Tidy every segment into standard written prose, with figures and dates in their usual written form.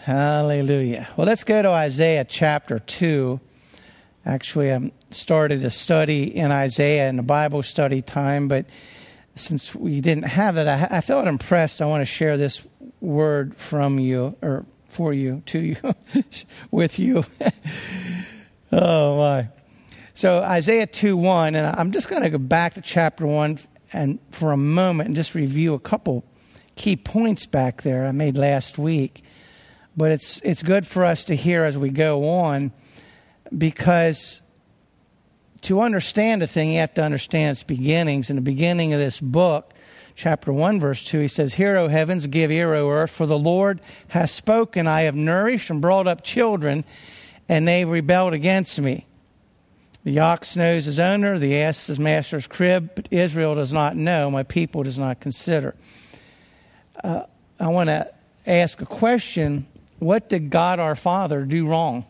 Hallelujah. Well, let's go to Isaiah chapter 2. Actually, I started a study in Isaiah in the Bible study time, but since we didn't have it, I felt impressed. I want to share this word from you, or for you, to you, with you. Oh, my. So Isaiah 2:1, and I'm just going to go back to chapter 1 and for a moment and just review a couple key points back there I made last week. But it's good for us to hear as we go on, because to understand a thing, you have to understand its beginnings. In the beginning of this book, chapter 1, verse 2, he says, "Hear, O heavens, give ear, O earth, for the Lord has spoken. I have nourished and brought up children, and they rebelled against me. The ox knows his owner, the ass his master's crib, but Israel does not know, my people does not consider." I want to ask a question. What did God our Father do wrong?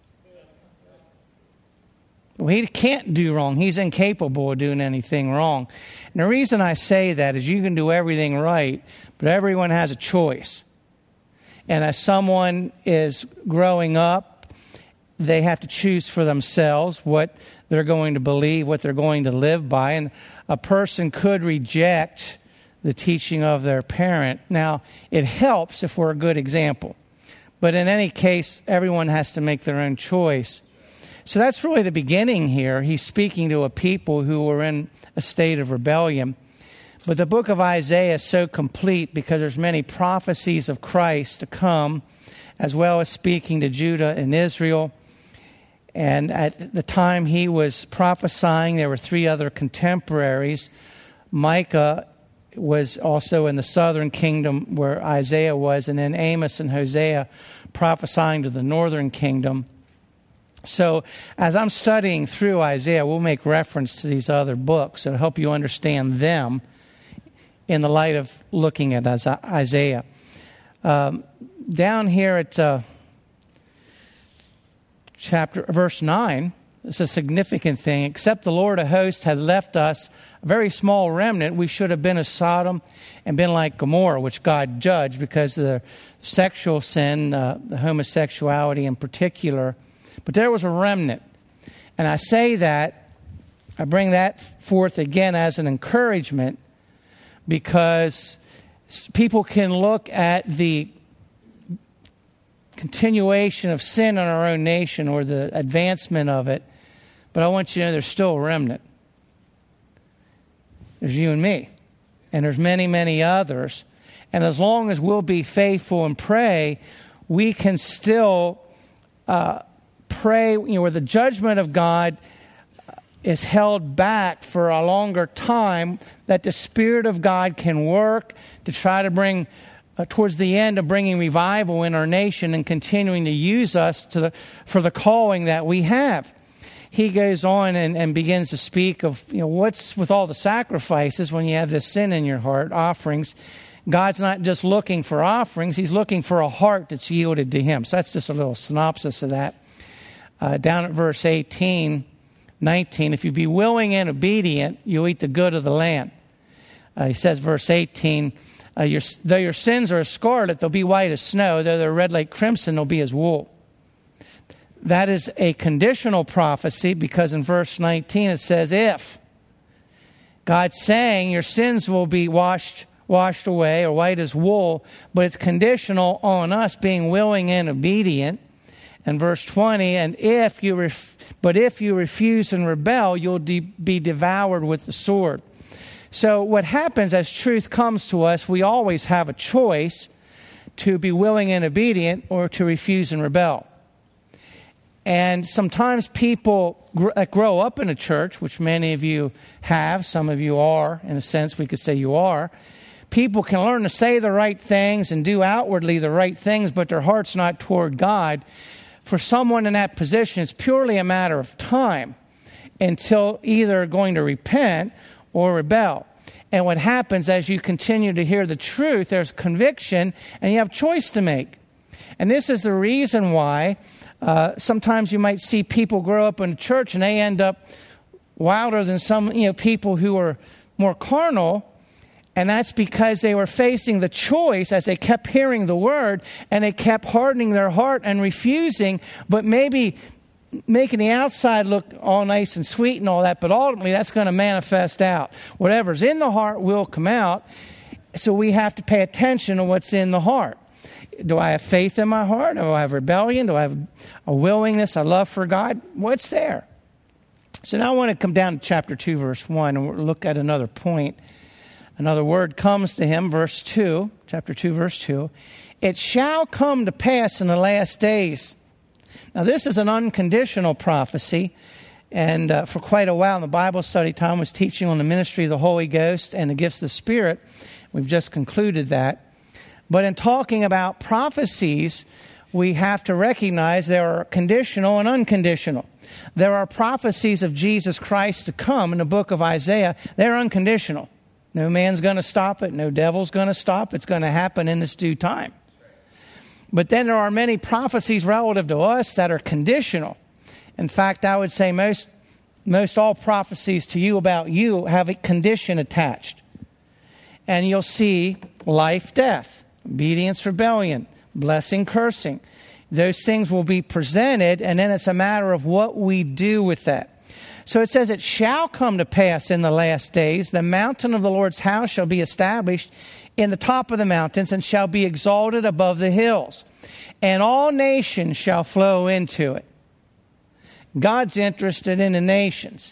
Well, he can't do wrong. He's incapable of doing anything wrong. And the reason I say that is you can do everything right, but everyone has a choice. And as someone is growing up, they have to choose for themselves what they're going to believe, what they're going to live by. And a person could reject the teaching of their parent. Now, it helps if we're a good example. But in any case, everyone has to make their own choice. So that's really the beginning here. He's speaking to a people who were in a state of rebellion. But the book of Isaiah is so complete because there's many prophecies of Christ to come, as well as speaking to Judah and Israel. And at the time he was prophesying, there were three other contemporaries. Micah was also in the southern kingdom where Isaiah was, and then Amos and Hosea prophesying to the northern kingdom. So as I'm studying through Isaiah, we'll make reference to these other books to help you understand them in the light of looking at Isaiah. Down here at verse 9, it's a significant thing. "Except the Lord of hosts had left us a very small remnant, we should have been as Sodom and been like Gomorrah," which God judged because of the sexual sin, the homosexuality in particular. But there was a remnant. And I say that, I bring that forth again as an encouragement, because people can look at the continuation of sin in our own nation or the advancement of it, but I want you to know there's still a remnant. There's you and me, and there's many, many others. And as long as we'll be faithful and pray, we can still pray, where the judgment of God is held back for a longer time, that the Spirit of God can work to try to bring, towards the end of bringing revival in our nation and continuing to use us for the calling that we have. He goes on and begins to speak of, what's with all the sacrifices when you have this sin in your heart, offerings. God's not just looking for offerings. He's looking for a heart that's yielded to Him. So that's just a little synopsis of that. Down at verse 18, 19, "If you be willing and obedient, you'll eat the good of the land." He says, verse 18, "Though your sins are as scarlet, they'll be white as snow. Though they're red like crimson, they'll be as wool." That is a conditional prophecy, because in verse 19 it says, if. God's saying your sins will be washed away or white as wool, but it's conditional on us being willing and obedient. And verse 20, if you refuse and rebel, you'll be devoured with the sword. So what happens as truth comes to us, we always have a choice to be willing and obedient or to refuse and rebel. And sometimes people grow up in a church, which many of you have, some of you are, in a sense we could say you are. People can learn to say the right things and do outwardly the right things, but their heart's not toward God. For someone in that position, it's purely a matter of time until either going to repent or rebel. And what happens as you continue to hear the truth, there's conviction and you have choice to make. And this is the reason why sometimes you might see people grow up in church and they end up wilder than some people who are more carnal, And that's because they were facing the choice as they kept hearing the word and they kept hardening their heart and refusing, but maybe making the outside look all nice and sweet and all that, but ultimately that's going to manifest out. Whatever's in the heart will come out, so we have to pay attention to what's in the heart. Do I have faith in my heart? Do I have rebellion? Do I have a willingness, a love for God? What's there? So now I want to come down to chapter 2, verse 1, and we'll look at another point. Another word comes to him, verse 2, chapter 2, verse 2. It shall come to pass in the last days. Now, this is an unconditional prophecy, and for quite a while in the Bible study, Tom was teaching on the ministry of the Holy Ghost and the gifts of the Spirit. We've just concluded that. But in talking about prophecies, we have to recognize there are conditional and unconditional. There are prophecies of Jesus Christ to come in the book of Isaiah. They're unconditional. No man's going to stop it. No devil's going to stop. It's going to happen in its due time. But then there are many prophecies relative to us that are conditional. In fact, I would say most all prophecies to you about you have a condition attached. And you'll see life, death, obedience, rebellion, blessing, cursing. Those things will be presented, and then it's a matter of what we do with that. So it says, it shall come to pass in the last days, the mountain of the Lord's house shall be established in the top of the mountains and shall be exalted above the hills, and all nations shall flow into it. God's interested in the nations.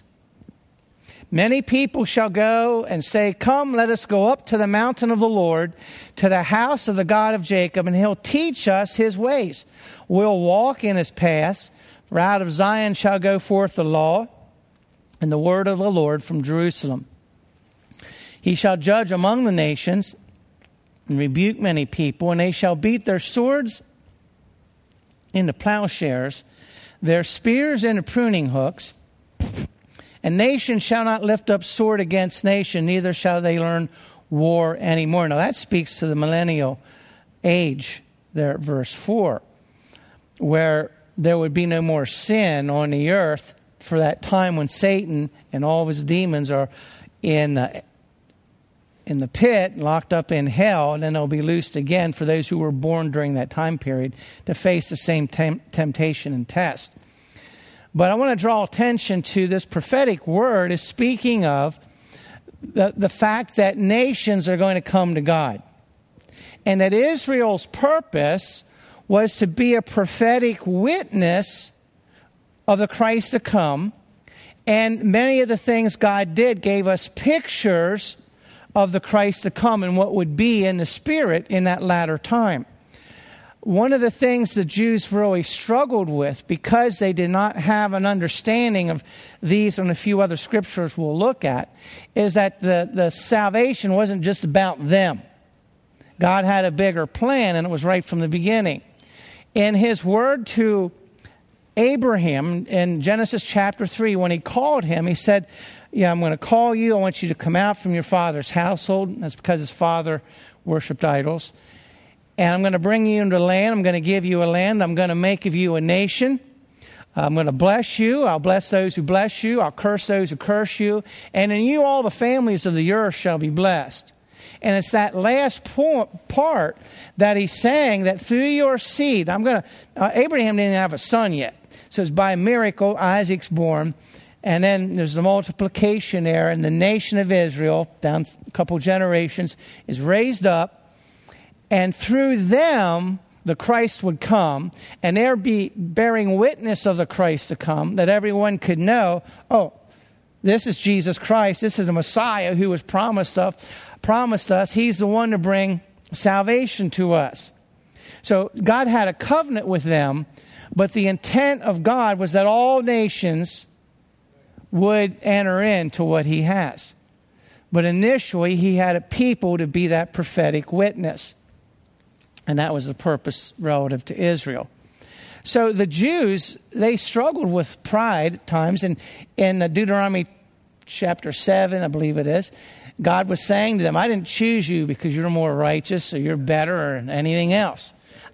Many people shall go and say, come, let us go up to the mountain of the Lord, to the house of the God of Jacob, and he'll teach us his ways. We'll walk in his paths, for out of Zion shall go forth the law and the word of the Lord from Jerusalem. He shall judge among the nations and rebuke many people, and they shall beat their swords into plowshares, their spears into pruning hooks. And nation shall not lift up sword against nation, neither shall they learn war anymore. Now that speaks to the millennial age there at verse 4, where there would be no more sin on the earth for that time when Satan and all of his demons are in the pit, locked up in hell, and then they'll be loosed again for those who were born during that time period to face the same temptation and test. But I want to draw attention to this prophetic word is speaking of the fact that nations are going to come to God. And that Israel's purpose was to be a prophetic witness of the Christ to come. And many of the things God did gave us pictures of the Christ to come and what would be in the Spirit in that latter time. One of the things the Jews really struggled with, because they did not have an understanding of these and a few other scriptures we'll look at, is that the salvation wasn't just about them. God had a bigger plan, and it was right from the beginning. In his word to Abraham in Genesis chapter 3, when he called him, he said, I'm going to call you. I want you to come out from your father's household. That's because his father worshipped idols. And I'm going to bring you into land. I'm going to give you a land. I'm going to make of you a nation. I'm going to bless you. I'll bless those who bless you. I'll curse those who curse you. And in you all the families of the earth shall be blessed. And it's that last part that he's saying that through your seed, Abraham didn't have a son yet. So it's by miracle Isaac's born. And then there's the multiplication there, and the nation of Israel, down a couple generations, is raised up. And through them, the Christ would come, and they'd be bearing witness of the Christ to come, that everyone could know, this is Jesus Christ. This is the Messiah who was promised us. He's the one to bring salvation to us. So God had a covenant with them, but the intent of God was that all nations would enter into what he has. But initially, he had a people to be that prophetic witness. And that was the purpose relative to Israel. So the Jews, they struggled with pride at times. And in Deuteronomy chapter 7, I believe it is, God was saying to them, I didn't choose you because you're more righteous or you're better or anything else.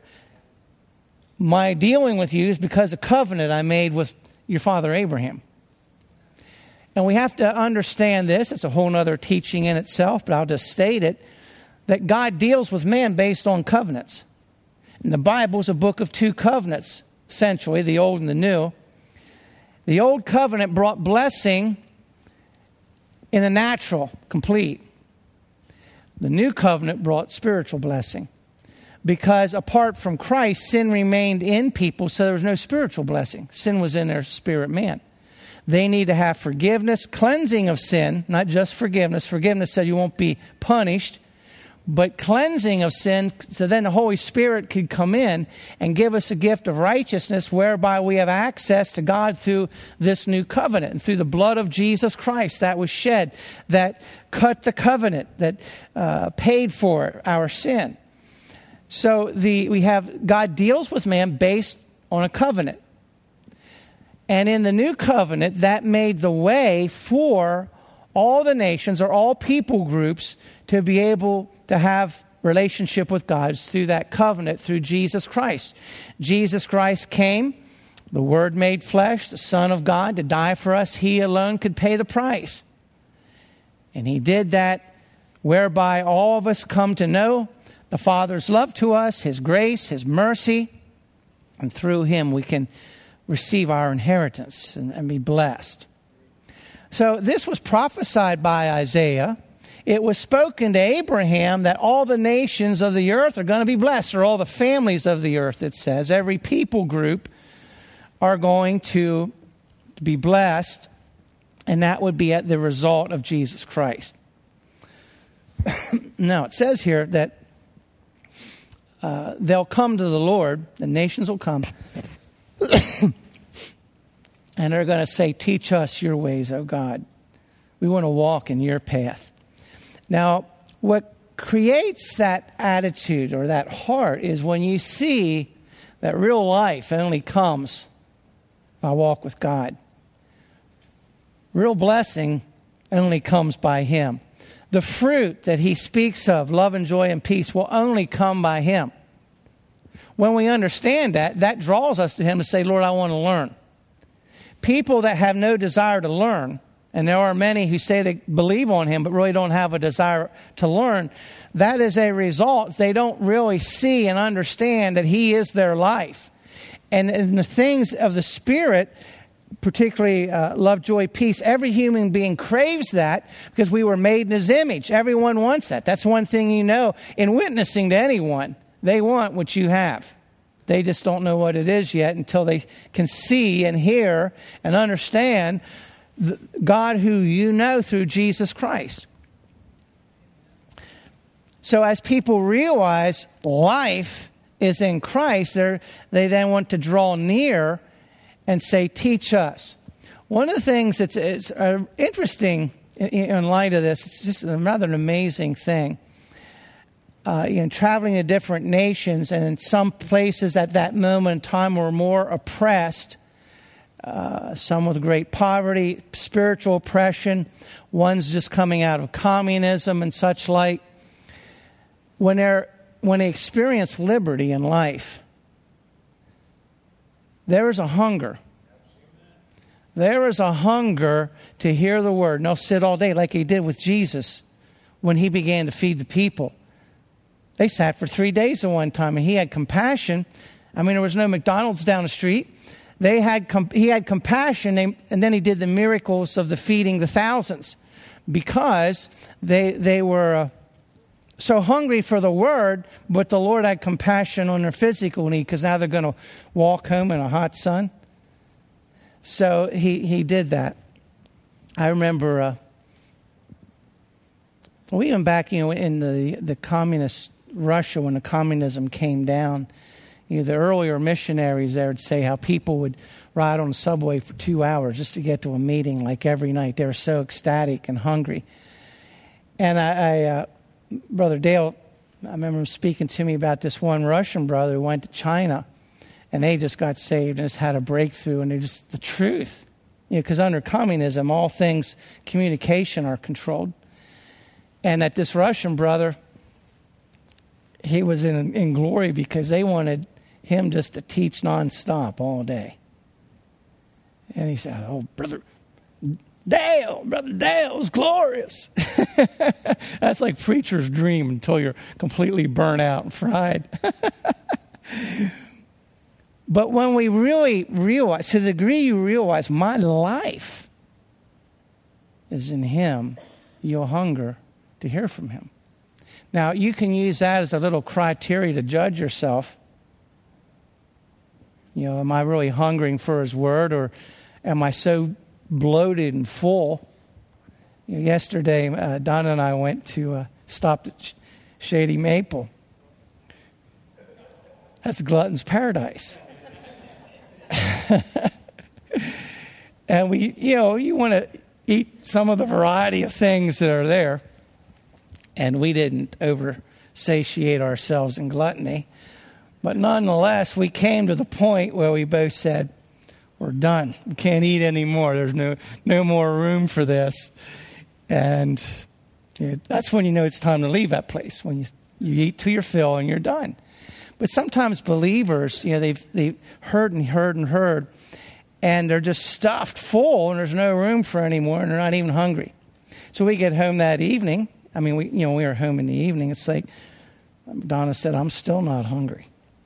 My dealing with you is because of covenant I made with your father Abraham. And we have to understand this. It's a whole other teaching in itself, but I'll just state it, that God deals with man based on covenants. And the Bible is a book of two covenants, essentially, the old and the new. The old covenant brought blessing in the natural, complete. The new covenant brought spiritual blessing. Because apart from Christ, sin remained in people, so there was no spiritual blessing. Sin was in their spirit man. They need to have forgiveness, cleansing of sin, not just forgiveness. Forgiveness said you won't be punished, but cleansing of sin, so then the Holy Spirit could come in and give us a gift of righteousness whereby we have access to God through this new covenant and through the blood of Jesus Christ that was shed, that cut the covenant, that paid for our sin. So we have God deals with man based on a covenant. And in the new covenant, that made the way for all the nations or all people groups to be able to have relationship with God through that covenant, through Jesus Christ. Jesus Christ came, the Word made flesh, the Son of God, to die for us. He alone could pay the price. And He did that whereby all of us come to know the Father's love to us, His grace, His mercy, and through Him we can receive our inheritance and be blessed. So this was prophesied by Isaiah. It was spoken to Abraham that all the nations of the earth are going to be blessed, or all the families of the earth, it says. Every people group are going to be blessed, and that would be at the result of Jesus Christ. Now, it says here that they'll come to the Lord, the nations will come, and they're going to say, "Teach us your ways, O God. We want to walk in your path." Now, what creates that attitude or that heart is when you see that real life only comes by walk with God. Real blessing only comes by Him. The fruit that He speaks of, love and joy and peace, will only come by Him. When we understand that, that draws us to Him to say, "Lord, I want to learn." People that have no desire to learn, and there are many who say they believe on Him but really don't have a desire to learn, that is a result. They don't really see and understand that He is their life. And in the things of the Spirit, particularly love, joy, peace, every human being craves that because we were made in His image. Everyone wants that. That's one thing you know in witnessing to anyone. They want what you have. They just don't know what it is yet until they can see and hear and understand God who you know through Jesus Christ. So as people realize life is in Christ, they then want to draw near and say, "Teach us." One of the things that's interesting in light of this, it's just rather an amazing thing. Traveling to different nations, and in some places at that moment in time were more oppressed, some with great poverty, spiritual oppression, one's just coming out of communism and such like. When they experience liberty in life, there is a hunger. There is a hunger to hear the word. And they'll sit all day like He did with Jesus when He began to feed the people. They sat for 3 days at one time, and He had compassion. I mean, there was no McDonald's down the street. He had compassion, and then He did the miracles of the feeding the thousands because they were so hungry for the word, but the Lord had compassion on their physical need because now they're going to walk home in a hot sun. So He did that. I remember, even back, in the communist Russia, when the communism came down, the earlier missionaries there would say how people would ride on the subway for 2 hours just to get to a meeting like every night. They were so ecstatic and hungry. And I Brother Dale, I remember him speaking to me about this one Russian brother who went to China, and they just got saved and just had a breakthrough, and they're just the truth. Because under communism, all things communication are controlled. And that this Russian brother, he was in glory because they wanted him just to teach nonstop all day. And he said, "Oh, brother, Dale, Brother Dale's glorious. That's like preacher's dream until you're completely burnt out and fried. But when we really realize, to the degree you realize my life is in him, you'll hunger to hear from him. Now, you can use that as a little criteria to judge yourself. You know, am I really hungering for his word, or am I so bloated and full? You know, yesterday, Donna and I stopped at Shady Maple. That's glutton's paradise. And you want to eat some of the variety of things that are there. And we didn't over-satiate ourselves in gluttony. But nonetheless, we came to the point where we both said, we're done. We can't eat anymore. There's no more room for this. And that's when you know it's time to leave that place, when you eat to your fill and you're done. But sometimes believers, they've heard and heard and heard, and they're just stuffed full, and there's no room for anymore, and they're not even hungry. So we get home that evening. I mean, we were home in the evening. It's like Donna said, I'm still not hungry.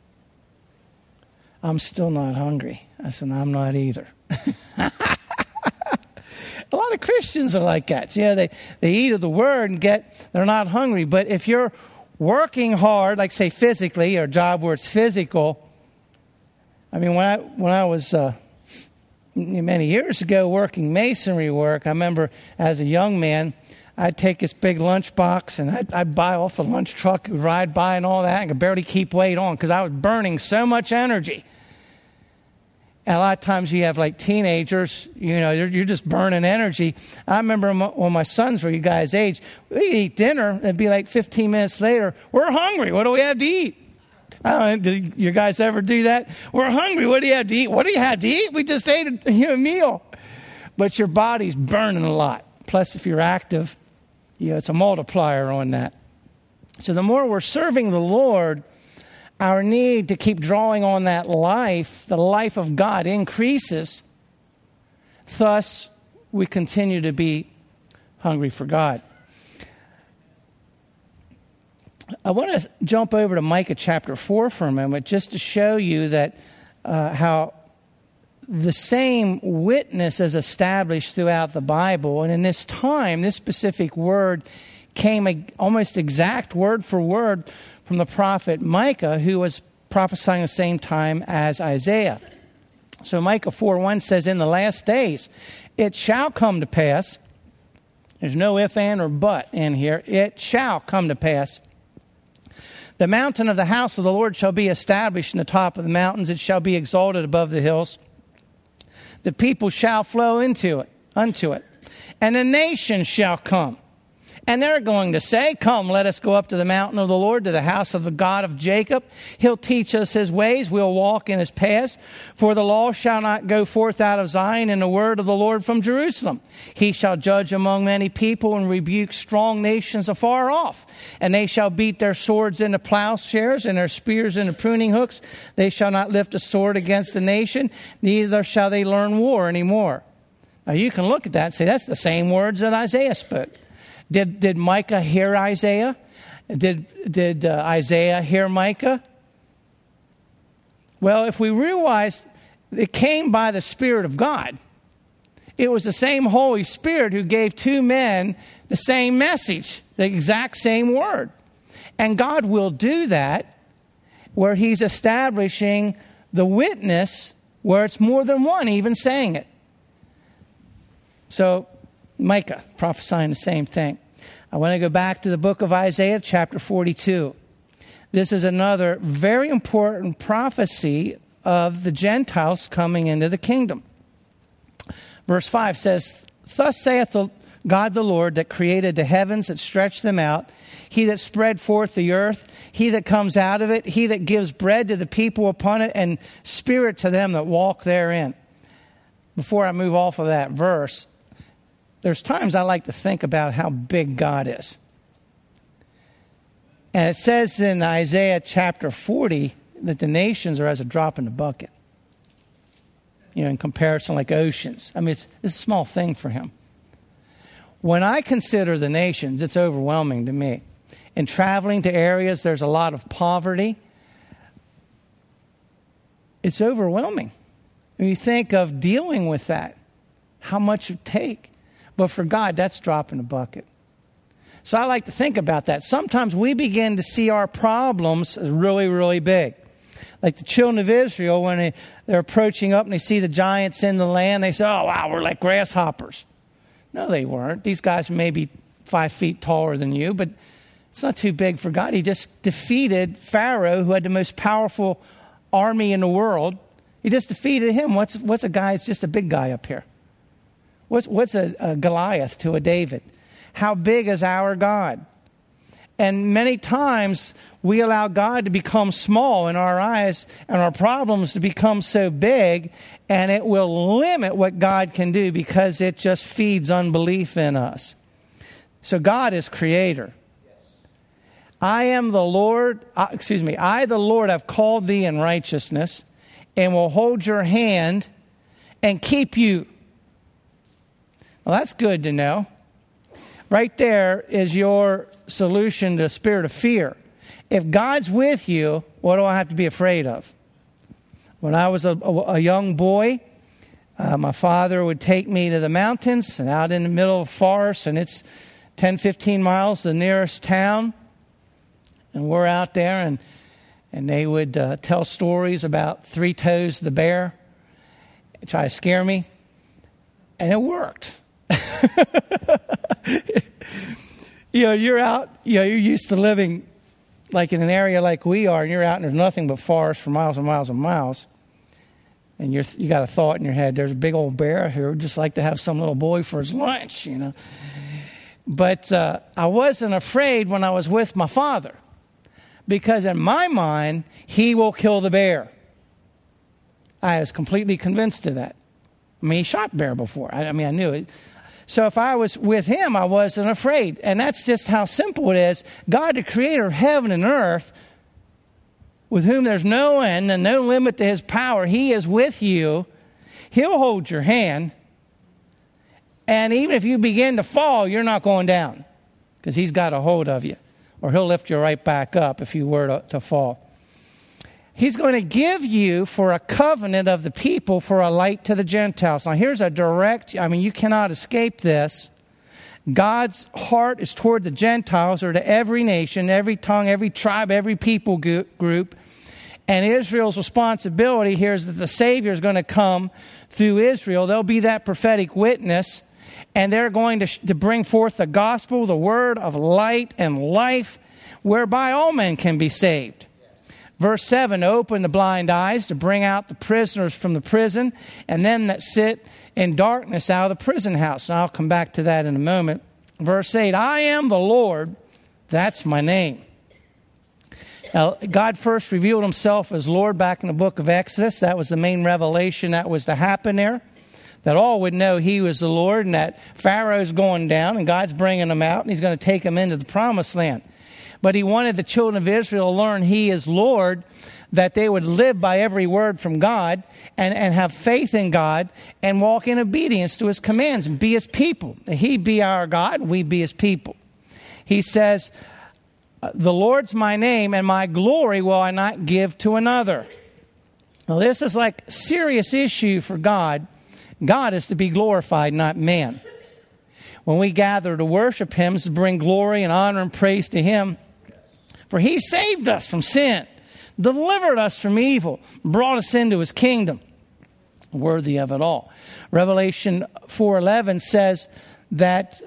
I'm still not hungry. I said, I'm not either. A lot of Christians are like that. Yeah, they eat of the word and they're not hungry. But if you're working hard, like say physically, or a job where it's physical. I mean, when I was many years ago working masonry work, I remember as a young man, I'd take this big lunch box and I'd buy off a lunch truck, ride by and all that, and could barely keep weight on because I was burning so much energy. And a lot of times you have like teenagers, you're just burning energy. I remember when my sons were you guys' age, we'd eat dinner, it'd be like 15 minutes later, we're hungry, what do we have to eat? I don't know, do you guys ever do that? We're hungry, what do you have to eat? What do you have to eat? We just ate a meal. But your body's burning a lot. Plus, if you're active, it's a multiplier on that. So the more we're serving the Lord, our need to keep drawing on that life, the life of God, increases. Thus, we continue to be hungry for God. I want to jump over to Micah chapter 4 for a moment, just to show you that how the same witness is established throughout the Bible. And in this time, this specific word came almost exact word for word from the prophet Micah, who was prophesying the same time as Isaiah. So Micah 4:1 says, in the last days, it shall come to pass. There's no if, and, or but in here. It shall come to pass. The mountain of the house of the Lord shall be established in the top of the mountains. It shall be exalted above the hills. The people shall flow unto it. And the nations shall come. And they're going to say, come, let us go up to the mountain of the Lord, to the house of the God of Jacob. He'll teach us his ways. We'll walk in his paths. For the law shall not go forth out of Zion, and the word of the Lord from Jerusalem. He shall judge among many people and rebuke strong nations afar off. And they shall beat their swords into plowshares and their spears into pruning hooks. They shall not lift a sword against a nation, neither shall they learn war anymore. Now you can look at that and say, that's the same words that Isaiah spoke. Did Micah hear Isaiah? Did Isaiah hear Micah? Well, if we realize it came by the Spirit of God, it was the same Holy Spirit who gave two men the same message, the exact same word. And God will do that where he's establishing the witness where it's more than one even saying it. So Micah prophesying the same thing. I want to go back to the book of Isaiah, chapter 42. This is another very important prophecy of the Gentiles coming into the kingdom. Verse 5 says, thus saith God the Lord, that created the heavens, that stretched them out, he that spread forth the earth, he that comes out of it, he that gives bread to the people upon it, and spirit to them that walk therein. Before I move off of that verse, there's times I like to think about how big God is. And it says in Isaiah chapter 40 that the nations are as a drop in the bucket. In comparison, like oceans. I mean, it's a small thing for him. When I consider the nations, it's overwhelming to me. In traveling to areas, there's a lot of poverty. It's overwhelming. When you think of dealing with that, how much it take. But for God, that's drop in the bucket. So I like to think about that. Sometimes we begin to see our problems as really, really big. Like the children of Israel, when they're approaching up and they see the giants in the land, they say, oh, wow, we're like grasshoppers. No, they weren't. These guys may be 5 feet taller than you, but it's not too big for God. He just defeated Pharaoh, who had the most powerful army in the world. He just defeated him. What's a guy? It's just a big guy up here. What's a Goliath to a David? How big is our God? And many times we allow God to become small in our eyes and our problems to become so big, and it will limit what God can do because it just feeds unbelief in us. So God is creator. I, the Lord, have called thee in righteousness and will hold your hand and keep you. Well, that's good to know. Right there is your solution to the spirit of fear. If God's with you, what do I have to be afraid of? When I was a young boy, my father would take me to the mountains and out in the middle of the forest, and it's 10, 15 miles to the nearest town. And we're out there, and they would tell stories about Three Toes the bear, try to scare me, and it worked. You're out, you're used to living like in an area like we are, and you're out and there's nothing but forest for miles and miles and miles. And you got a thought in your head, there's a big old bear here who'd just like to have some little boy for his lunch, But I wasn't afraid when I was with my father, because in my mind, he will kill the bear. I was completely convinced of that. I mean, he shot bear before. I knew it. So if I was with him, I wasn't afraid. And that's just how simple it is. God, the creator of heaven and earth, with whom there's no end and no limit to his power, he is with you. He'll hold your hand. And even if you begin to fall, you're not going down, because he's got a hold of you. Or he'll lift you right back up if you were to fall. He's going to give you for a covenant of the people, for a light to the Gentiles. Now here's a direct, you cannot escape this. God's heart is toward the Gentiles, or to every nation, every tongue, every tribe, every people group. And Israel's responsibility here is that the Savior is going to come through Israel. They'll be that prophetic witness, and they're going to bring forth the gospel, the word of light and life, whereby all men can be saved. Verse 7, to open the blind eyes, to bring out the prisoners from the prison, and them that sit in darkness out of the prison house. And I'll come back to that in a moment. Verse 8, I am the Lord, that's my name. Now, God first revealed himself as Lord back in the book of Exodus. That was the main revelation that was to happen there, that all would know he was the Lord, and that Pharaoh's going down, and God's bringing them out, and he's going to take them into the promised land. But he wanted the children of Israel to learn he is Lord, that they would live by every word from God and have faith in God and walk in obedience to his commands and be his people. He be our God, we be his people. He says, the Lord's my name, and my glory will I not give to another. Now this is like a serious issue for God. God is to be glorified, not man. When we gather to worship him, to bring glory and honor and praise to him. For he saved us from sin, delivered us from evil, brought us into his kingdom. Worthy of it all. Revelation 4:11 says that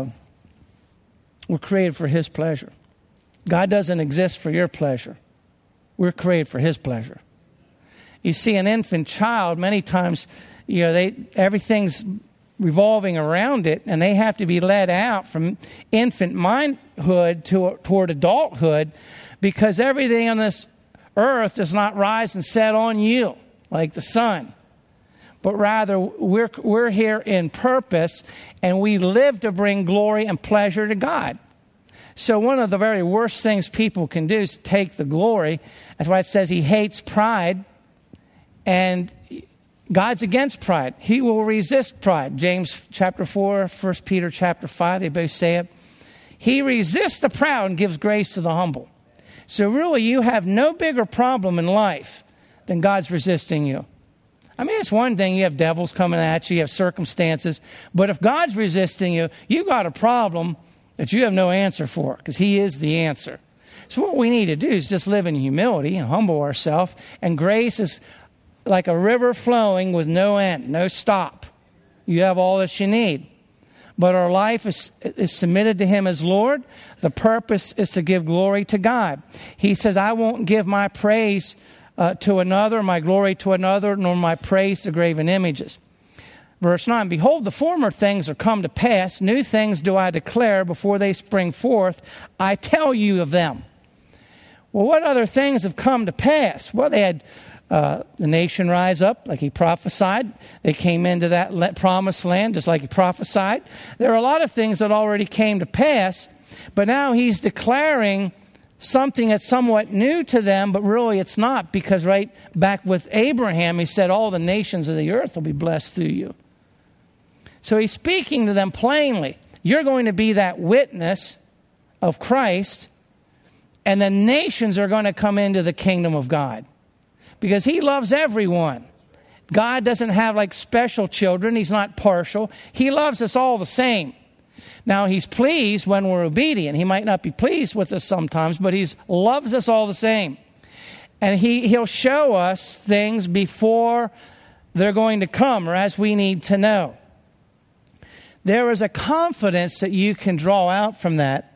we're created for his pleasure. God doesn't exist for your pleasure. We're created for his pleasure. You see, an infant child, many times, everything's revolving around it, and they have to be led out from infant mindhood toward adulthood, because everything on this earth does not rise and set on you like the sun, but rather we're here in purpose, and we live to bring glory and pleasure to God. So one of the very worst things people can do is take the glory. That's why it says he hates pride, and God's against pride. He will resist pride. James chapter 4, 1 Peter chapter 5, they both say it. He resists the proud and gives grace to the humble. So really, you have no bigger problem in life than God's resisting you. I mean, it's one thing, you have devils coming at you, you have circumstances, but if God's resisting you, you've got a problem that you have no answer for, because he is the answer. So what we need to do is just live in humility and humble ourselves, and grace is like a river flowing with no end, no stop. You have all that you need. But our life is submitted to him as Lord. The purpose is to give glory to God. He says, I won't give my praise to another, my glory to another, nor my praise to graven images. Verse 9, behold, the former things are come to pass. New things do I declare before they spring forth. I tell you of them. Well, what other things have come to pass? Well, they had the nation rise up like he prophesied. They came into that promised land just like he prophesied. There are a lot of things that already came to pass, but now he's declaring something that's somewhat new to them, but really it's not, because right back with Abraham, he said all the nations of the earth will be blessed through you. So he's speaking to them plainly. You're going to be that witness of Christ, and the nations are going to come into the kingdom of God, because he loves everyone. God doesn't have like special children. He's not partial. He loves us all the same. Now, he's pleased when we're obedient. He might not be pleased with us sometimes, but he loves us all the same. And he'll show us things before they're going to come, or as we need to know. There is a confidence that you can draw out from that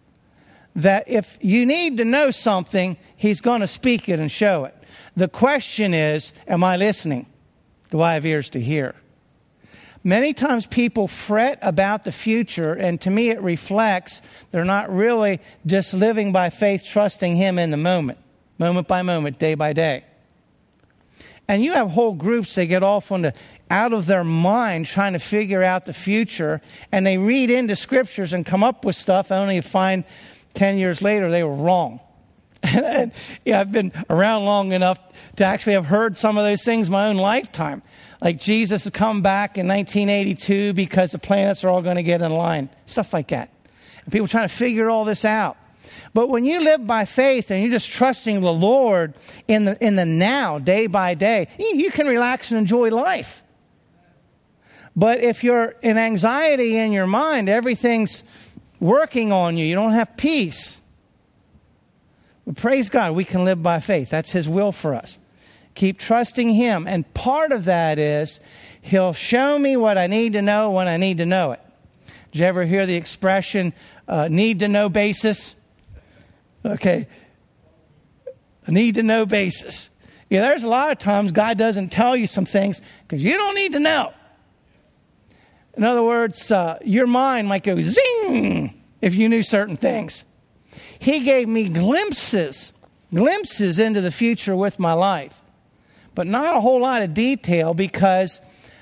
if you need to know something, he's going to speak it and show it. The question is, am I listening? Do I have ears to hear? Many times people fret about the future, and to me it reflects they're not really just living by faith, trusting him in the moment by moment, day by day. And you have whole groups, they get off out of their mind trying to figure out the future, and they read into scriptures and come up with stuff only to find 10 years later they were wrong. And I've been around long enough to actually have heard some of those things in my own lifetime. Like Jesus has come back in 1982 because the planets are all going to get in line. Stuff like that. And people trying to figure all this out. But when you live by faith and you're just trusting the Lord in the now, day by day, you can relax and enjoy life. But if you're in anxiety in your mind, everything's working on you. You don't have peace. But praise God, we can live by faith. That's his will for us. Keep trusting him. And part of that is he'll show me what I need to know when I need to know it. Did you ever hear the expression, need to know basis? Okay. A need to know basis. Yeah, there's a lot of times God doesn't tell you some things because you don't need to know. In other words, your mind might go zing if you knew certain things. He gave me glimpses into the future with my life. But not a whole lot of detail, because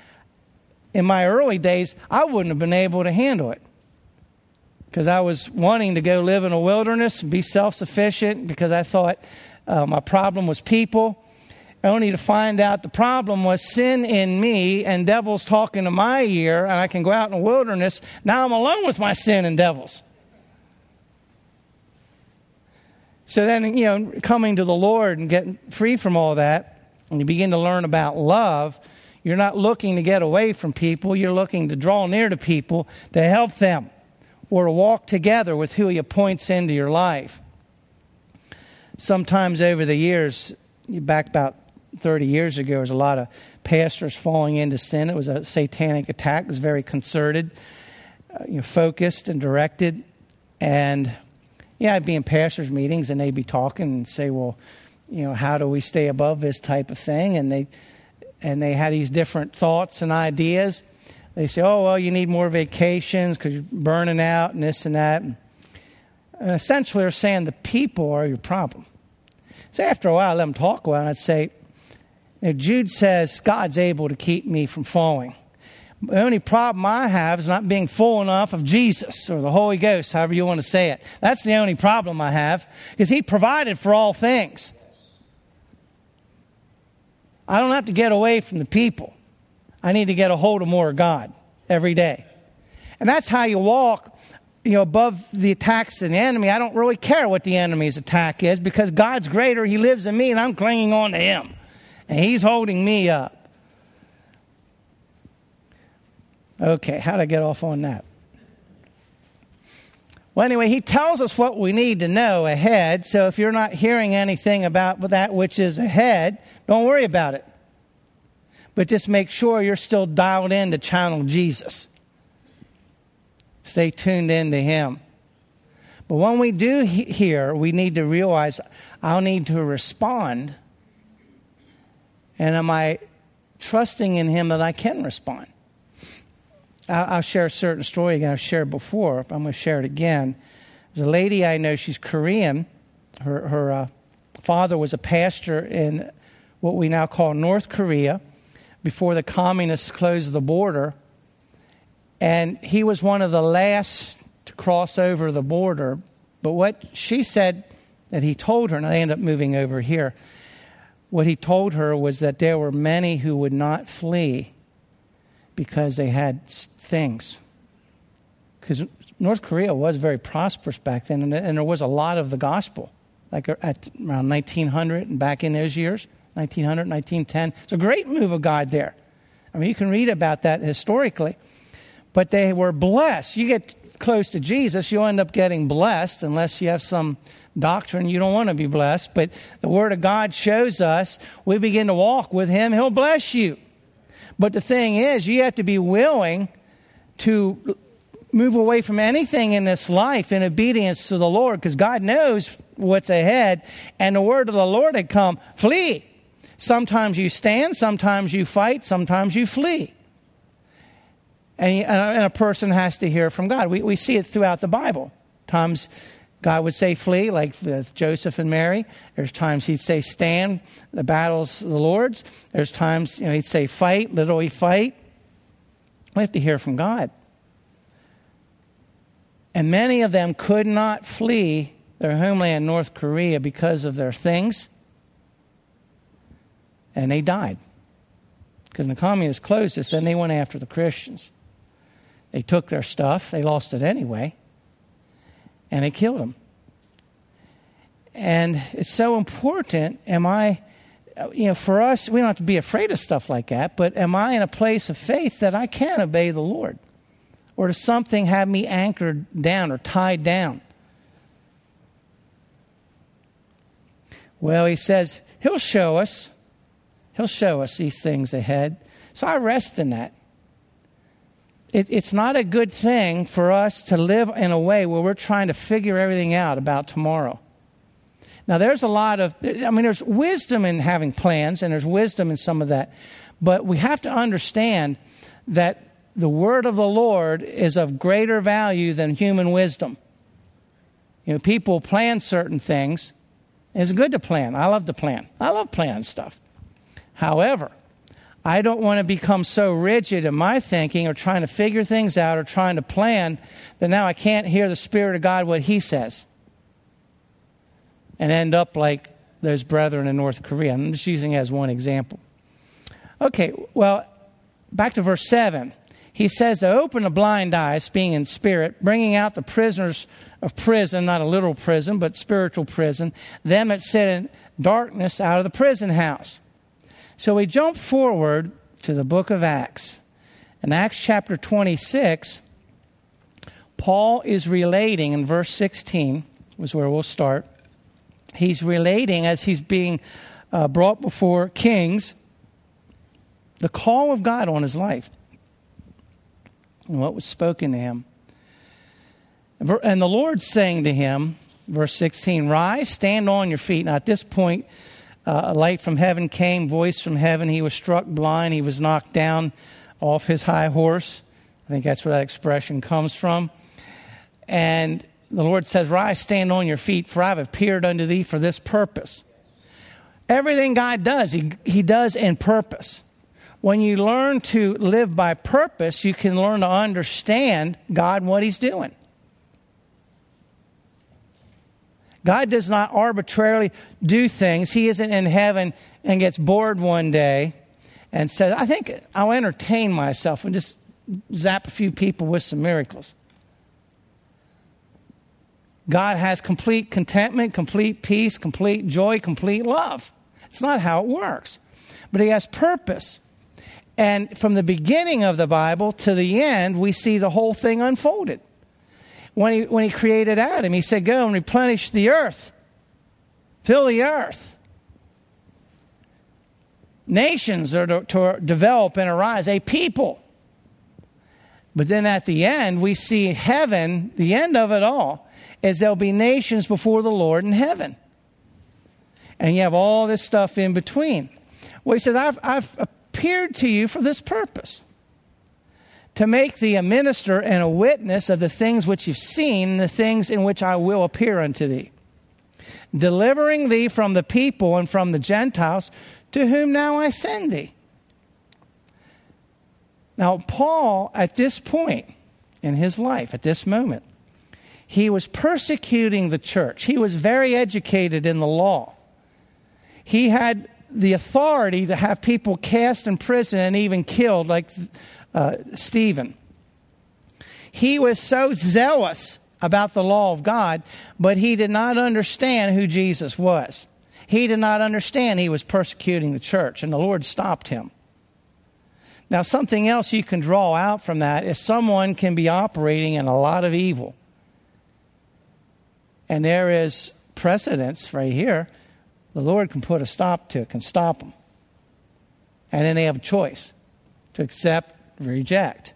in my early days, I wouldn't have been able to handle it. Because I was wanting to go live in a wilderness and be self-sufficient, because I thought my problem was people. Only to find out the problem was sin in me and devils talking to my ear, and I can go out in the wilderness. Now I'm alone with my sin and devils. So then, coming to the Lord and getting free from all that, and you begin to learn about love, you're not looking to get away from people. You're looking to draw near to people to help them or to walk together with who he appoints into your life. Sometimes over the years, back about 30 years ago, there was a lot of pastors falling into sin. It was a satanic attack. It was very concerted, focused and directed. And I'd be in pastors' meetings and they'd be talking and say, well, how do we stay above this type of thing? And they had these different thoughts and ideas. They say, oh, well, you need more vacations because you're burning out and this and that. And essentially they're saying the people are your problem. So after a while, I let them talk a while, and I'd say, Jude says God's able to keep me from falling. The only problem I have is not being full enough of Jesus or the Holy Ghost, however you want to say it. That's the only problem I have, because he provided for all things. I don't have to get away from the people. I need to get a hold of more of God every day. And that's how you walk, above the attacks of the enemy. I don't really care what the enemy's attack is, because God's greater. He lives in me, and I'm clinging on to him. And he's holding me up. Okay, how did I get off on that? Well, anyway, he tells us what we need to know ahead. So if you're not hearing anything about that which is ahead, don't worry about it. But just make sure you're still dialed in to channel Jesus. Stay tuned in to him. But when we do hear, we need to realize I'll need to respond. And am I trusting in him that I can respond? I'll share a certain story again I've shared before. I'm going to share it again. There's a lady I know, she's Korean. Her father was a pastor in what we now call North Korea before the communists closed the border. And he was one of the last to cross over the border. But what she said that he told her, and they ended up moving over here, what he told her was that there were many who would not flee because they had things. Because North Korea was very prosperous back then, and there was a lot of the gospel, like at around 1900 and back in those years, 1900, 1910. It's a great move of God there. I mean, you can read about that historically. But they were blessed. You get close to Jesus, you'll end up getting blessed unless you have some doctrine you don't want to be blessed. But the Word of God shows us we begin to walk with him, he'll bless you. But the thing is, you have to be willing to move away from anything in this life in obedience to the Lord, because God knows what's ahead. And the word of the Lord had come, flee. Sometimes you stand, sometimes you fight, sometimes you flee. And a person has to hear from God. We see it throughout the Bible. Times God would say flee, like with Joseph and Mary. There's times he'd say stand, the battle's the Lord's. There's times he'd say fight, literally fight. We have to hear from God. And many of them could not flee their homeland, North Korea, because of their things. And they died. Because when the communists closed this, then they went after the Christians. They took their stuff. They lost it anyway. And they killed them. And it's so important. For us, we don't have to be afraid of stuff like that. But am I in a place of faith that I can obey the Lord? Or does something have me anchored down or tied down? Well, he says he'll show us. He'll show us these things ahead. So I rest in that. It's not a good thing for us to live in a way where we're trying to figure everything out about tomorrow. Now, there's there's wisdom in having plans, and there's wisdom in some of that. But we have to understand that the word of the Lord is of greater value than human wisdom. People plan certain things. It's good to plan. I love to plan. I love planning stuff. However, I don't want to become so rigid in my thinking or trying to figure things out or trying to plan that now I can't hear the Spirit of God, what he says, and end up like those brethren in North Korea. I'm just using it as one example. Okay, well, back to verse 7. He says to open the blind eyes, being in spirit, bringing out the prisoners of prison, not a literal prison, but spiritual prison, them that sit in darkness out of the prison house. So we jump forward to the book of Acts. In Acts chapter 26, Paul is relating, in verse 16, is where we'll start. He's relating as he's being brought before kings, the call of God on his life and what was spoken to him. And the Lord saying to him, verse 16, rise, stand on your feet. Now at this point, a light from heaven came, voice from heaven. He was struck blind. He was knocked down off his high horse. I think that's where that expression comes from. And the Lord says, rise, stand on your feet, for I have appeared unto thee for this purpose. Everything God does, he does in purpose. When you learn to live by purpose, you can learn to understand God and what he's doing. God does not arbitrarily do things. He isn't in heaven and gets bored one day and says, I think I'll entertain myself and just zap a few people with some miracles. God has complete contentment, complete peace, complete joy, complete love. It's not how it works. But he has purpose. And from the beginning of the Bible to the end, we see the whole thing unfolded. When he created Adam, he said, go and replenish the earth. Fill the earth. Nations are to develop and arise, a people. But then at the end, we see heaven, the end of it all, is there'll be nations before the Lord in heaven. And you have all this stuff in between. Well, he says, I've appeared to you for this purpose, to make thee a minister and a witness of the things which you've seen, and the things in which I will appear unto thee, delivering thee from the people and from the Gentiles, to whom now I send thee. Now, Paul, at this point in his life, at this moment, he was persecuting the church. He was very educated in the law. He had the authority to have people cast in prison and even killed, like Stephen. He was so zealous about the law of God, but he did not understand who Jesus was. He did not understand he was persecuting the church, and the Lord stopped him. Now, something else you can draw out from that is someone can be operating in a lot of evil. And there is precedence right here. The Lord can put a stop to it, can stop them. And then they have a choice to accept or reject.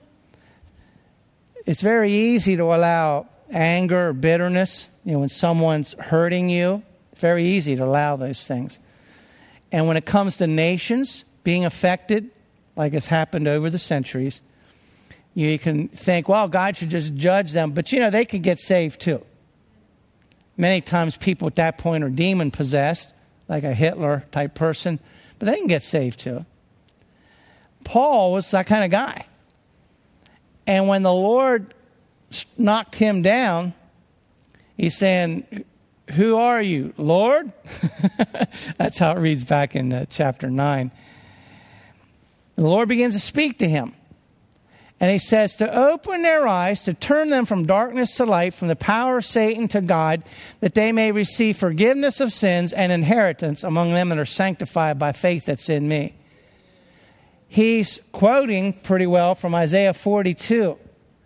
It's very easy to allow anger or bitterness. When someone's hurting you, it's very easy to allow those things. And when it comes to nations being affected, like has happened over the centuries, you can think, well, God should just judge them. But, they could get saved too. Many times people at that point are demon-possessed, like a Hitler-type person, but they can get saved too. Paul was that kind of guy. And when the Lord knocked him down, he's saying, who are you, Lord? That's how it reads back in chapter 9. And the Lord begins to speak to him. And he says, to open their eyes, to turn them from darkness to light, from the power of Satan to God, that they may receive forgiveness of sins and inheritance among them that are sanctified by faith that's in me. He's quoting pretty well from Isaiah 42.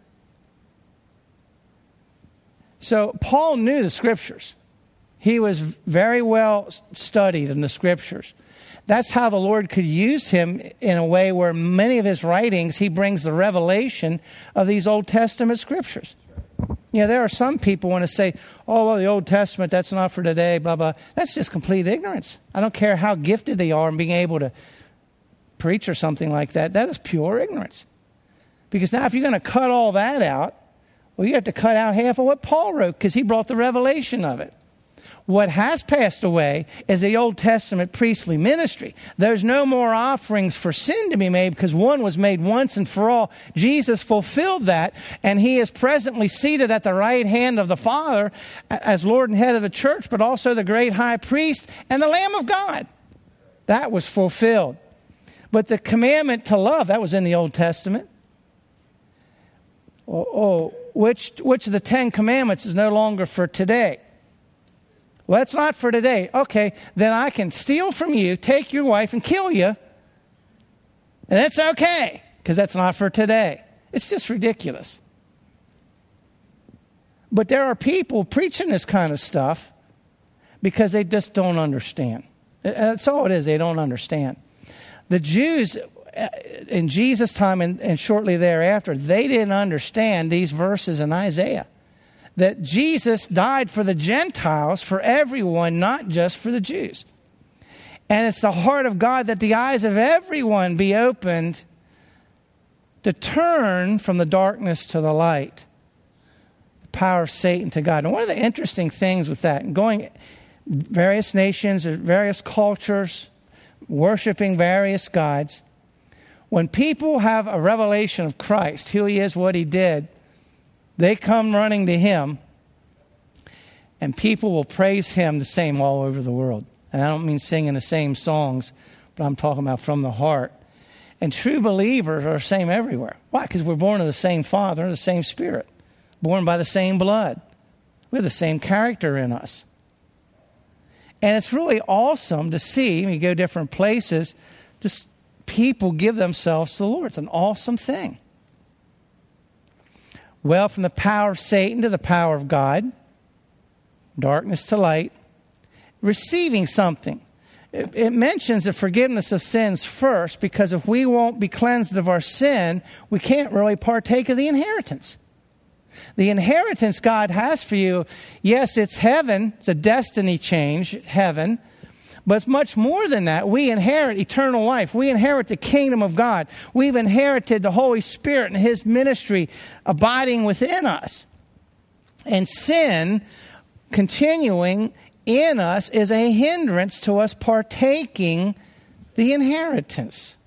So Paul knew the Scriptures. He was very well studied in the Scriptures. That's how the Lord could use him in a way where many of his writings, he brings the revelation of these Old Testament Scriptures. There are some people want to say, oh, well, the Old Testament, that's not for today, blah, blah. That's just complete ignorance. I don't care how gifted they are in being able to preach or something like that. That is pure ignorance. Because now if you're going to cut all that out, well, you have to cut out half of what Paul wrote because he brought the revelation of it. What has passed away is the Old Testament priestly ministry. There's no more offerings for sin to be made because one was made once and for all. Jesus fulfilled that, and he is presently seated at the right hand of the Father as Lord and head of the church, but also the great high priest and the Lamb of God. That was fulfilled. But the commandment to love, that was in the Old Testament. Which of the 10 commandments is no longer for today? Well, that's not for today. Okay, then I can steal from you, take your wife, and kill you. And that's okay, because that's not for today. It's just ridiculous. But there are people preaching this kind of stuff because they just don't understand. That's all it is. They don't understand. The Jews in Jesus' time and shortly thereafter, they didn't understand these verses in Isaiah. That Jesus died for the Gentiles, for everyone, not just for the Jews. And it's the heart of God that the eyes of everyone be opened to turn from the darkness to the light. The power of Satan to God. And one of the interesting things with that, going various nations, various cultures, worshiping various gods, when people have a revelation of Christ, who he is, what he did, they come running to him, and people will praise him the same all over the world. And I don't mean singing the same songs, but I'm talking about from the heart. And true believers are the same everywhere. Why? Because we're born of the same Father, the same Spirit. Born by the same blood. We have the same character in us. And it's really awesome to see, when you go different places, just people give themselves to the Lord. It's an awesome thing. Well, from the power of Satan to the power of God, darkness to light, receiving something. It mentions the forgiveness of sins first, because if we won't be cleansed of our sin, we can't really partake of the inheritance. The inheritance God has for you, yes, it's heaven. It's a destiny change, heaven. But it's much more than that. We inherit eternal life. We inherit the kingdom of God. We've inherited the Holy Spirit and His ministry abiding within us. And sin continuing in us is a hindrance to us partaking the inheritance.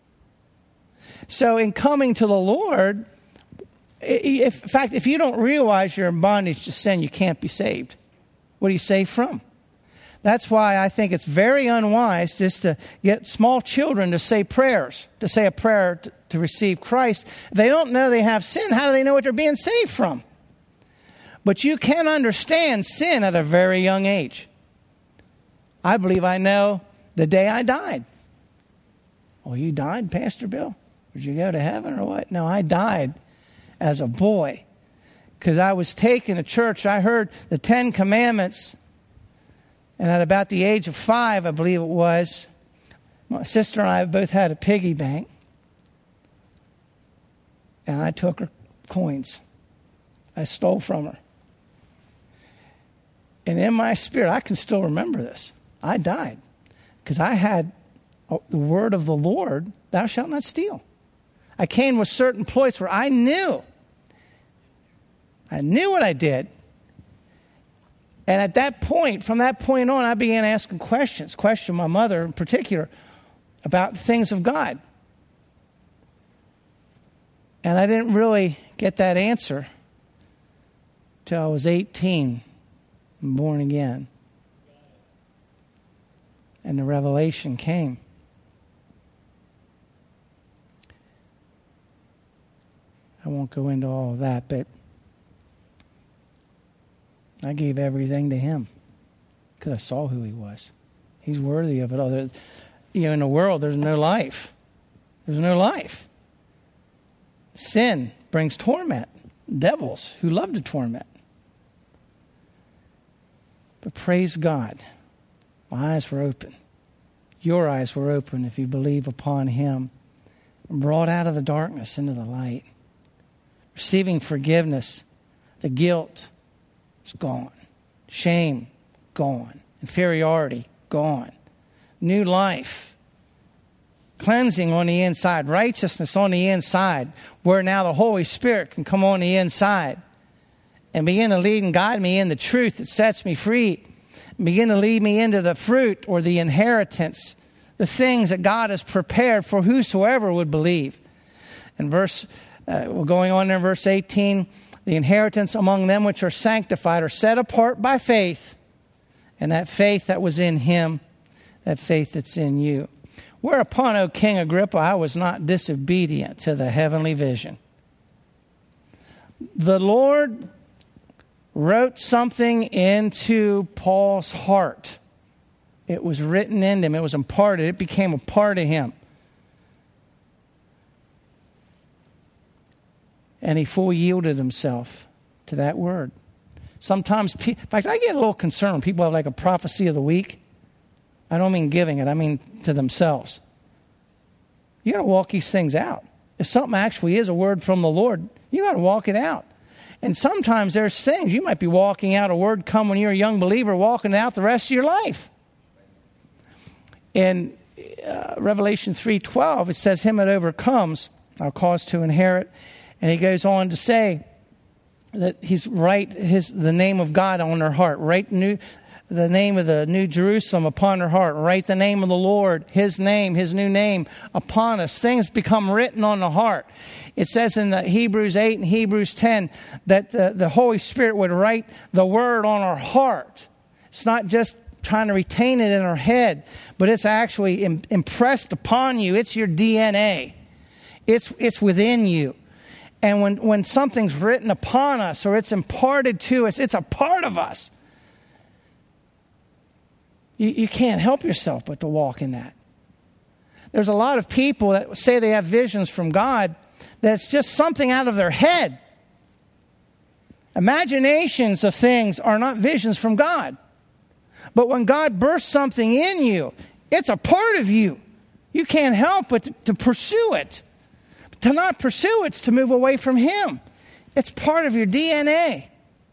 So in coming to the Lord, in fact, if you don't realize you're in bondage to sin, you can't be saved. What are you saved from? That's why I think it's very unwise just to get small children to say prayers, to say a prayer to receive Christ. If they don't know they have sin, how do they know what they're being saved from? But you can understand sin at a very young age. I believe I know the day I died. Oh, you died, Pastor Bill? Did you go to heaven or what? No, I died as a boy, because I was taken to church. I heard the 10 Commandments, and at about the age of 5, I believe it was, my sister and I both had a piggy bank, and I took her coins. I stole from her. And in my spirit, I can still remember this. I died because I had the word of the Lord, thou shalt not steal. I came to a certain place where I knew what I did. And at that point, from that point on, I began asking questions. Questioned my mother in particular about things of God. And I didn't really get that answer till I was 18 and born again. And the revelation came. I won't go into all of that, but I gave everything to Him because I saw who He was. He's worthy of it all. In the world, there's no life. There's no life. Sin brings torment. Devils who love to torment. But praise God, my eyes were open. Your eyes were open if you believe upon Him. Brought out of the darkness into the light. Receiving forgiveness. The guilt is gone. Shame, gone. Inferiority, gone. New life. Cleansing on the inside. Righteousness on the inside. Where now the Holy Spirit can come on the inside and begin to lead and guide me in the truth that sets me free. And begin to lead me into the fruit or the inheritance. The things that God has prepared for whosoever would believe. And we're going on in verse 18. The inheritance among them which are sanctified are set apart by faith. And that faith that was in Him, that faith that's in you. Whereupon, O King Agrippa, I was not disobedient to the heavenly vision. The Lord wrote something into Paul's heart. It was written in him. It was imparted. It became a part of him. And he fully yielded himself to that word. Sometimes, in fact, I get a little concerned when people have like a prophecy of the week. I don't mean giving it. I mean to themselves. You got to walk these things out. If something actually is a word from the Lord, you got to walk it out. And sometimes there's things you might be walking out a word come when you're a young believer, walking it out the rest of your life. In Revelation 3:12, it says, "Him that overcomes, I'll cause to inherit." And he goes on to say that he's the name of God on their heart. Write the name of the New Jerusalem upon their heart. Write the name of the Lord, His name, His new name upon us. Things become written on the heart. It says in Hebrews 8 and Hebrews 10 that the Holy Spirit would write the word on our heart. It's not just trying to retain it in our head, but it's actually impressed upon you. It's your DNA. It's within you. And when something's written upon us or it's imparted to us, it's a part of us. You can't help yourself but to walk in that. There's a lot of people that say they have visions from God that's just something out of their head. Imaginations of things are not visions from God. But when God bursts something in you, it's a part of you. You can't help but to pursue it. To not pursue it's to move away from Him. It's part of your DNA.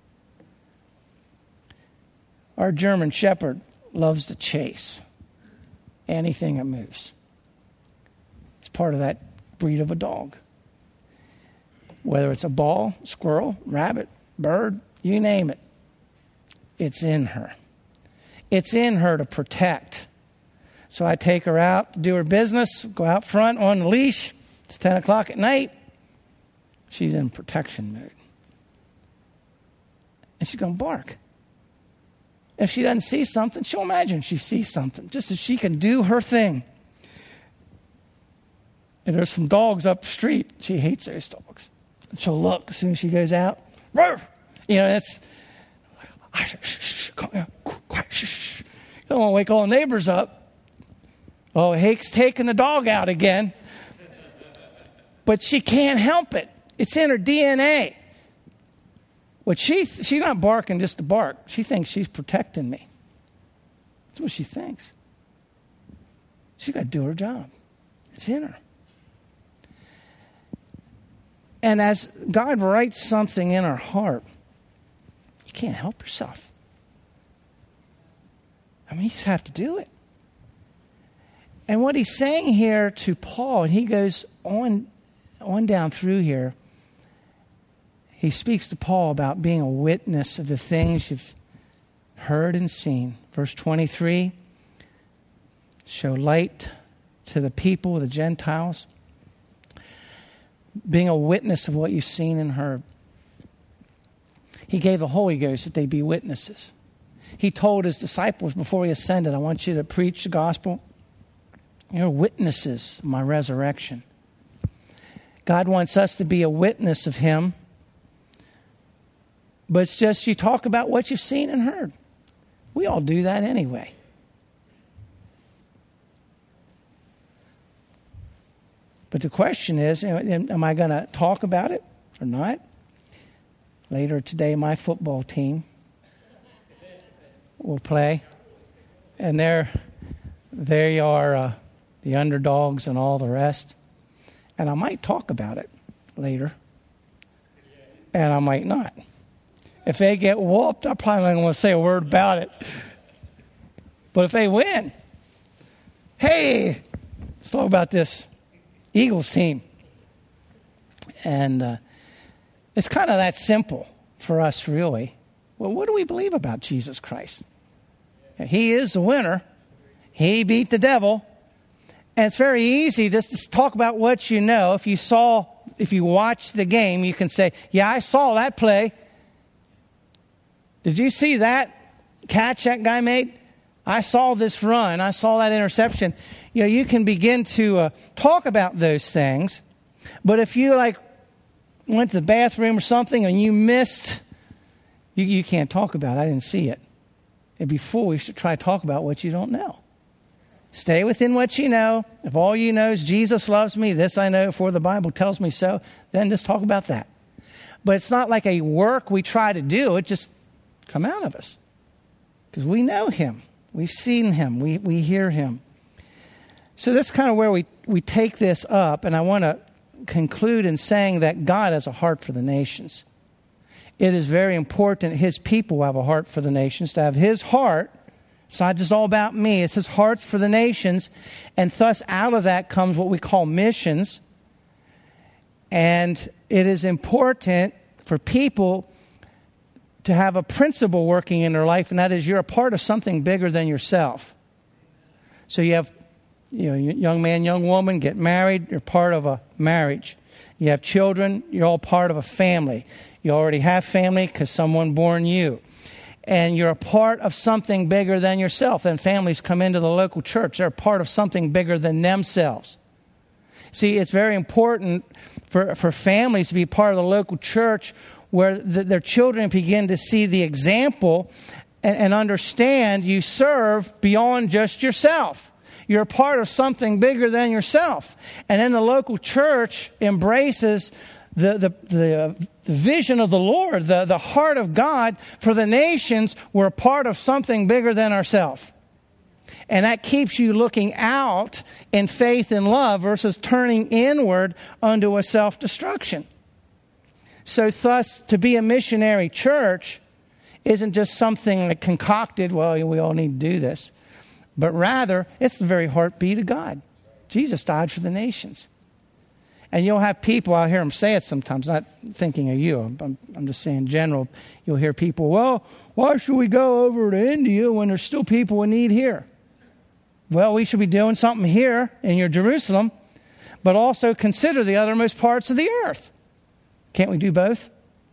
Our German Shepherd loves to chase anything that moves. It's part of that breed of a dog. Whether it's a ball, squirrel, rabbit, bird, you name it. It's in her. It's in her to protect. So I take her out to do her business, go out front on the leash. It's 10 o'clock at night. She's in protection mode. And she's going to bark. If she doesn't see something, she'll imagine she sees something, just as she can do her thing. And there's some dogs up the street. She hates those dogs. And she'll look as soon as she goes out. You know, that's... Quiet. You don't want to wake all the neighbors up. Oh, Hake's taking the dog out again. But she can't help it. It's in her DNA. But she's not barking just to bark. She thinks she's protecting me. That's what she thinks. She's got to do her job. It's in her. And as God writes something in our heart, you can't help yourself. I mean, you just have to do it. And what he's saying here to Paul, and he goes on down through here, he speaks to Paul about being a witness of the things you've heard and seen. Verse 23, show light to the people, the Gentiles. Being a witness of what you've seen and heard. He gave the Holy Ghost that they be witnesses. He told his disciples before he ascended, I want you to preach the gospel. You're witnesses of my resurrection. God wants us to be a witness of Him. But it's just you talk about what you've seen and heard. We all do that anyway. But the question is, am I going to talk about it or not? Later today, my football team will play. And they are the underdogs and all the rest. And I might talk about it later. And I might not. If they get whooped, I probably not going to say a word about it. But if they win, hey, let's talk about this Eagles team. And it's kind of that simple for us, really. Well, what do we believe about Jesus Christ? He is the winner. He beat the devil. And it's very easy just to talk about what you know. If you watched the game, you can say, yeah, I saw that play. Did you see that catch that guy made? I saw this run. I saw that interception. You know, you can begin to talk about those things. But if you went to the bathroom or something and you missed, you can't talk about it. I didn't see it. It'd be foolish to try to talk about what you don't know. Stay within what you know. If all you know is Jesus loves me, this I know, for the Bible tells me so, then just talk about that. But it's not like a work we try to do. It just come out of us. Because we know Him. We've seen Him. We hear Him. So that's kind of where we take this up. And I want to conclude in saying that God has a heart for the nations. It is very important His people have a heart for the nations, to have His heart. It's not just all about me. It's His heart for the nations. And thus out of that comes what we call missions. And it is important for people to have a principle working in their life, and that is you're a part of something bigger than yourself. So you have, young man, young woman, get married, you're part of a marriage. You have children, you're all part of a family. You already have family because someone born you. and you're a part of something bigger than yourself. And families come into the local church. They're a part of something bigger than themselves. See, it's very important for families to be part of the local church where their children begin to see the example and understand you serve beyond just yourself. You're a part of something bigger than yourself. And then the local church embraces the vision of the Lord, the heart of God for the nations. We're a part of something bigger than ourselves. And that keeps you looking out in faith and love versus turning inward unto a self-destruction. So thus, to be a missionary church isn't just something that concocted, well, we all need to do this. But rather, it's the very heartbeat of God. Jesus died for the nations. And you'll have people, I'll hear them say it sometimes, not thinking of you. I'm just saying in general. You'll hear people, well, why should we go over to India when there's still people in need here? Well, we should be doing something here in your Jerusalem, but also consider the othermost parts of the earth. Can't we do both?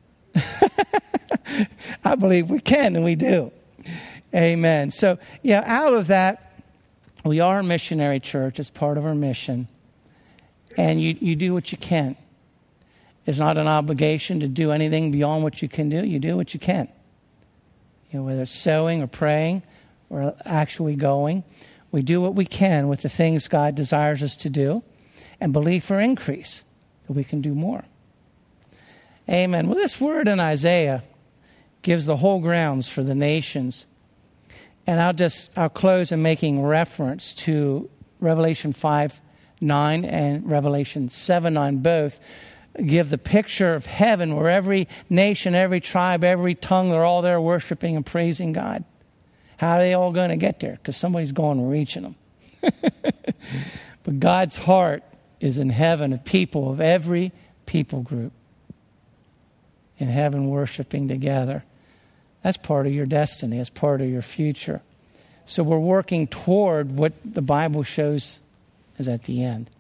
I believe we can, and we do. Amen. So, yeah, out of that, we are a missionary church. It's part of our mission. And you do what you can. It's not an obligation to do anything beyond what you can do. You do what you can. You know, whether it's sowing or praying or actually going. We do what we can with the things God desires us to do and believe for increase, that we can do more. Amen. Well, this word in Isaiah gives the whole grounds for the nations. And I'll close in making reference to Revelation 5:9 and Revelation 7:9. Both give the picture of heaven where every nation, every tribe, every tongue, they're all there worshiping and praising God. How are they all going to get there? Because somebody's going and reaching them. But God's heart is in heaven, of people of every people group in heaven worshiping together. That's part of your destiny. That's part of your future. So we're working toward what the Bible shows is at the end.